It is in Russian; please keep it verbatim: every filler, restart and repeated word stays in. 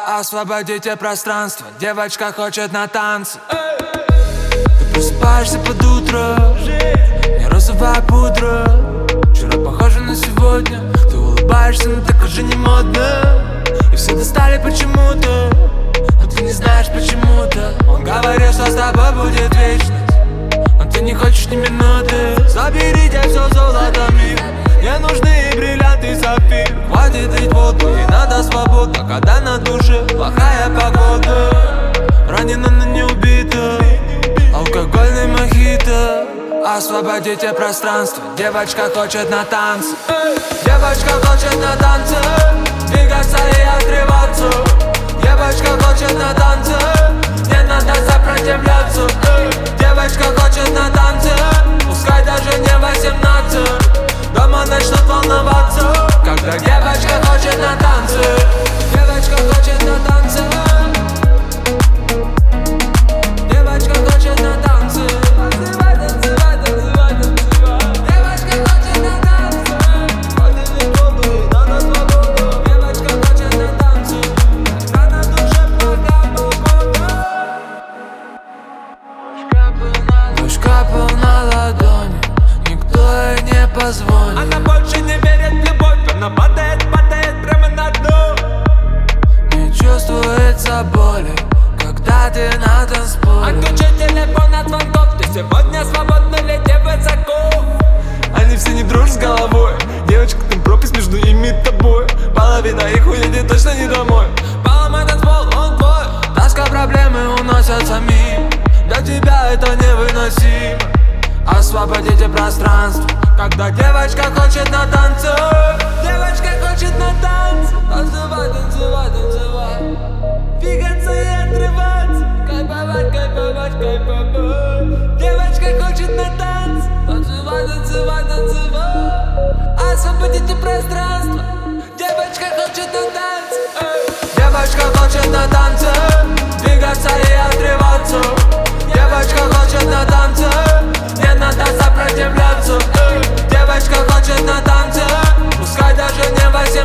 Освободите пространство, девочка хочет на танцы. Ты просыпаешься под утро, не розовая пудра. Вчера похоже на сегодня, ты улыбаешься, но так уже не модно. И все достали почему-то, но ты не знаешь почему-то. Он говорил, что с тобой будет вечность, но ты не хочешь ни минуты. Заберите все золото мира, не нужны и бриллианты, и сапфир. Хватит лить воду, ей надо свобода, когда на душе плохая погода. Ранена, но не убита, алкогольный мохито. Освободите пространство, девочка хочет на танцы. Девочка хочет на танцы, двигаться и отрываться. Девочка хочет на танцы, не надо сопротивляться. Девочка хочет на танцы, пускай даже не восемнадцать. Дома начнут волноваться, когда девочка хочет на танцы. Девочка хочет на танцы. Девочка хочет на танцы. Танцевай, танцевай, танцевай, танцевай. Девочка хочет на танцы. Хватит лить воду, ей надо свободу. Девочка хочет на танцы, когда на душе плохая погода. Дождь капал на ладони, никто ей не позвонит. Она больше не верит в любовь, она падает, падает прямо на дно. Не чувствуется боли, когда ты на танцполе. Отключи телефон от звонков, ты сегодня свободна, лети высоко. Они все не дружат с головой, девочка, там пропасть между ими и тобой. Половина их уедет точно не домой. Поломай танцпол, он твой. Тоска, проблемы уносятся мимо, для тебя это невыносимо. Освободите пространство, когда девочка хочет на танцы. Девочка хочет на танцы. Танцевай, танцевай, танцевай. Двигаться и отрываться. Кайфовать, кайфовать, кайфовать. Девочка хочет на танцы. Танцевай, танцевай, танцевай. Освободите пространство, девочка хочет на танцы. Девочка хочет на танцы, двигаться и отрываться. Девочка хочет на танцы, не надо сопротивляться. Девочка хочет на танцы, пускай даже не восемнадцать.